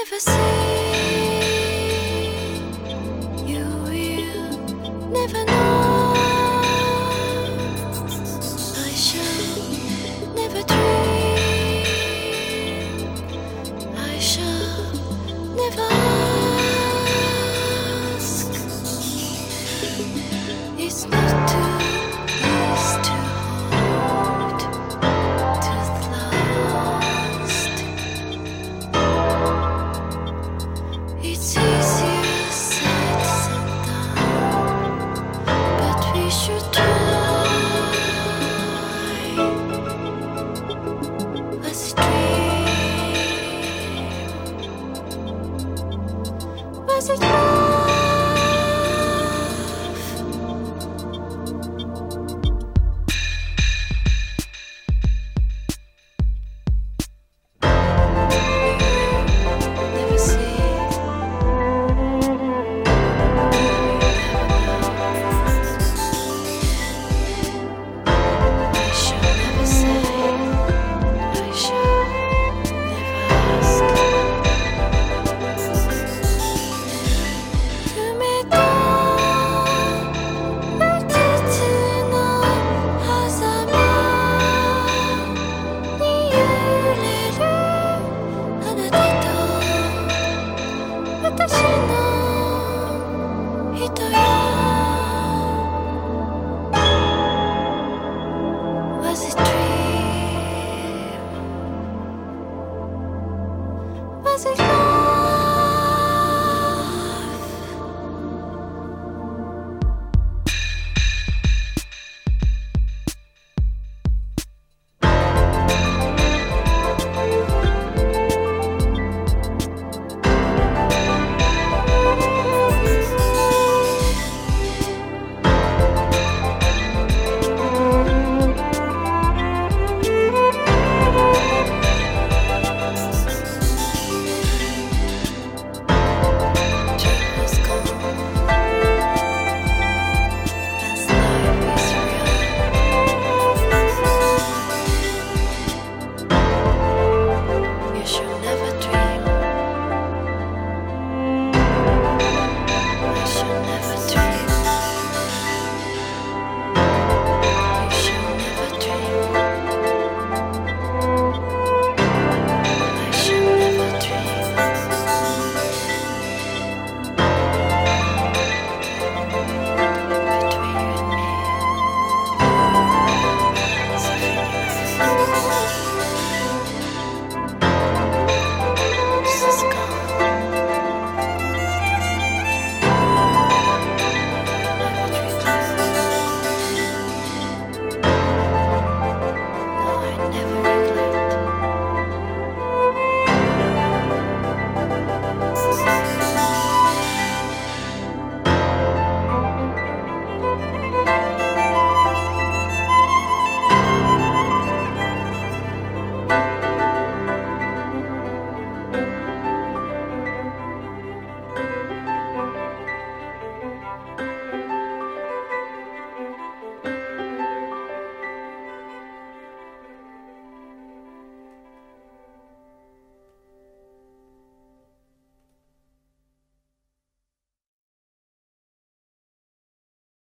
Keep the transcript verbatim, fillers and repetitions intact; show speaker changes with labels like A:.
A: never see, you will never know. I shall never dream, I shall never ask. It's not too easy to hold to the last. It's easier said than done, but we should try. Was it dream? Was it love? Never see, I shall never say, I shall never ask.夢とうつつの狭間に揺れるあなたと私の人よ。Was it dream? Was it love?